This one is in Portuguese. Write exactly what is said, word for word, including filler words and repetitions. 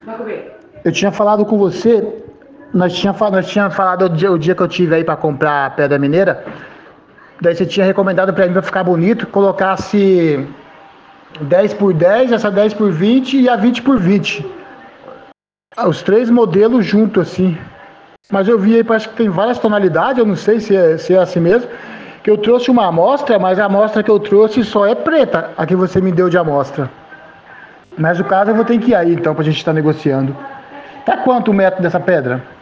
Eu tinha falado com você, nós tinha, fa- nós tinha falado o dia, o dia que eu tive aí pra comprar a pedra mineira, daí você tinha recomendado pra mim, pra ficar bonito, colocasse dez por dez, essa dez por vinte e a vinte por vinte. Ah, os três modelos juntos assim. Mas eu vi aí, parece que tem várias tonalidades, eu não sei se é, se é assim mesmo. Que eu trouxe uma amostra, mas a amostra que eu trouxe só é preta, a que você me deu de amostra. Mas o caso eu vou ter que ir aí então pra gente estar negociando. Tá quanto o metro dessa pedra?